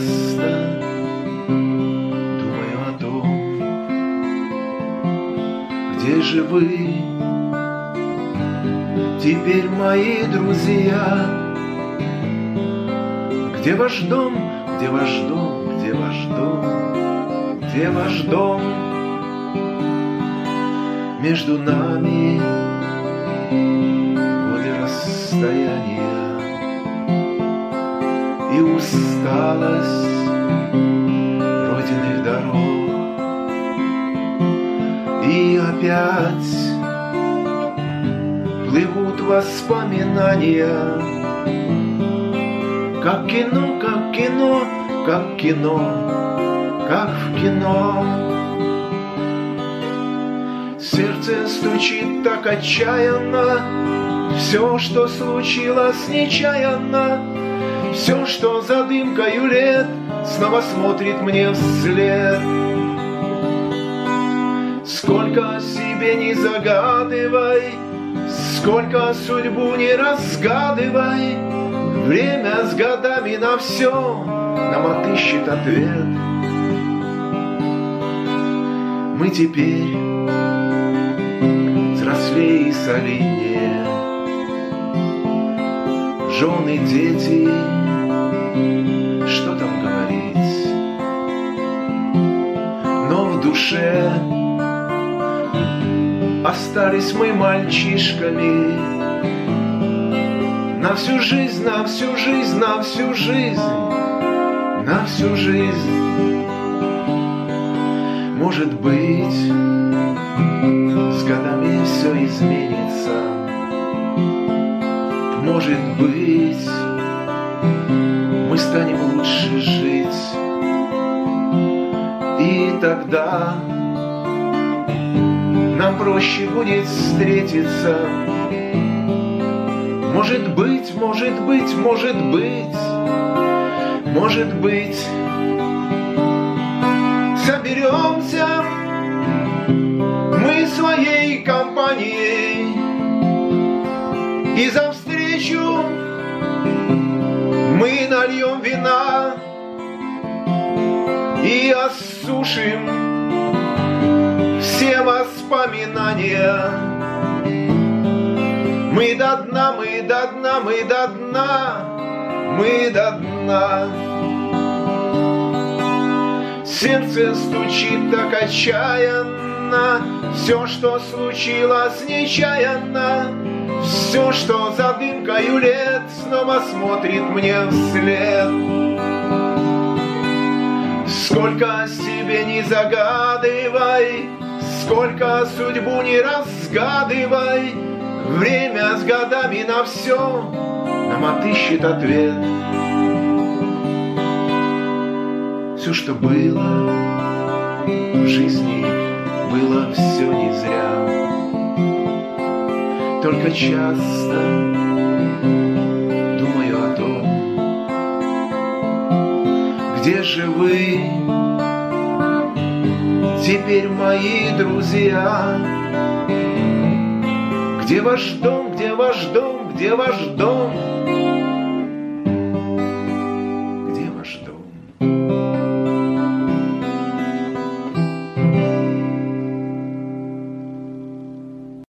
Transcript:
часто думаю о том, где же вы, теперь мои друзья? Где ваш дом, где ваш дом, где ваш дом, где ваш дом? Между нами годы расстояния и усталость пройденных дорог. И опять плывут воспоминания, как кино, как кино, как кино, как в кино. Сердце стучит так отчаянно, все, что случилось нечаянно, все, что за дымкою лет снова смотрит мне вслед. Сколько себе не загадывай, сколько судьбу не разгадывай, время с годами на все нам отыщет ответ. Мы теперь взрослее и солиднее, жены, дети, что там говорить, но в душе остались мы мальчишками на всю жизнь, на всю жизнь, на всю жизнь, на всю жизнь. Может быть, с годами все изменится, может быть, мы станем лучше жить, и тогда нам проще будет встретиться. Может быть, может быть, может быть, может быть, соберемся мы своей компанией, и за встречу мы нальем вина и осушим все воспоминания. Мы до дна, мы до дна, мы до дна, мы до дна. Сердце стучит так отчаянно, все, что случилось нечаянно, все, что за дымкою лет снова смотрит мне вслед. Сколько себе не загадывай, сколько судьбу не разгадывай, время с годами на все нам отыщет ответ. Все, что было в жизни, было все не зря. Только часто думаю о том, где же вы, теперь мои друзья? Где ваш дом, где ваш дом, где ваш дом?